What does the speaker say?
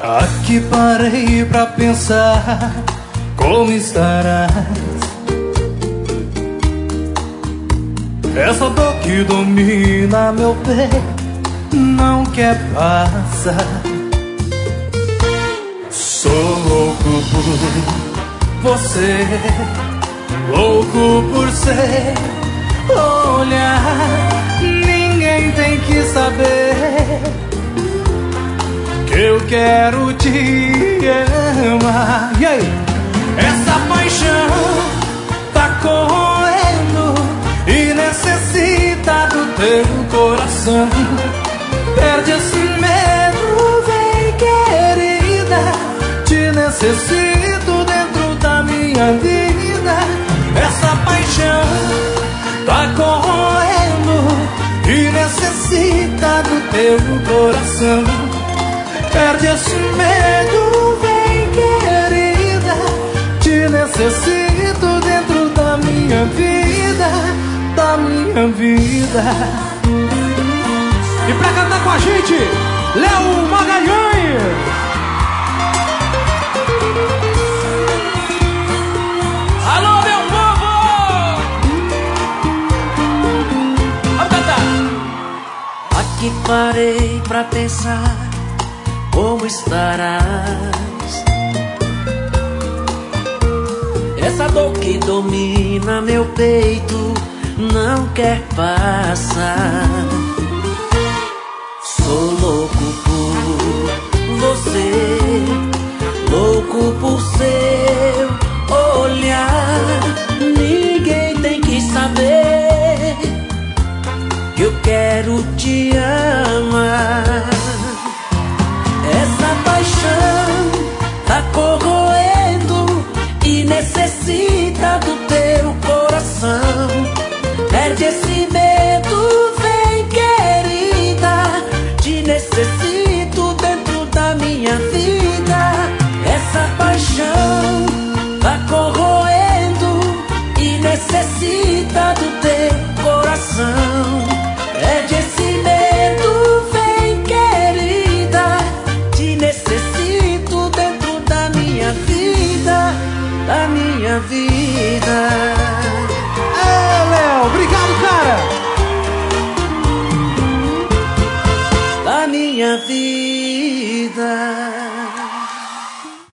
Aqui parei pra pensar como estarás. Essa dor que domina meu peito não quer passar. Sou louco por você, louco por ser olhar. Ninguém tem que saber que eu quero te amar. E aí? Essa paixão tá correndo e necessita do teu coração. Perde esse medo, vem querida, te necessito dentro da minha vida. Essa paixão tá correndo e necessita do teu coração. Perde esse medo, vem querida, te necessito dentro da minha vida, da minha vida. E pra cantar com a gente, Léo Magalhães. Alô, meu povo! Vamos cantar. Aqui parei pra pensar como estarás. Essa dor que domina meu peito não quer passar. Sou louco por você, louco por seu olhar. Ninguém tem que saber que eu quero te amar. Essa paixão tá corroendo e necessita do teu coração. Perde esse medo, vem querida, te necessito dentro da minha vida. Essa paixão tá corroendo e necessita do teu coração. Perde esse medo, vem querida, te necessito dentro da minha vida, da minha vida. É, Léo, obrigado, cara. Da minha vida.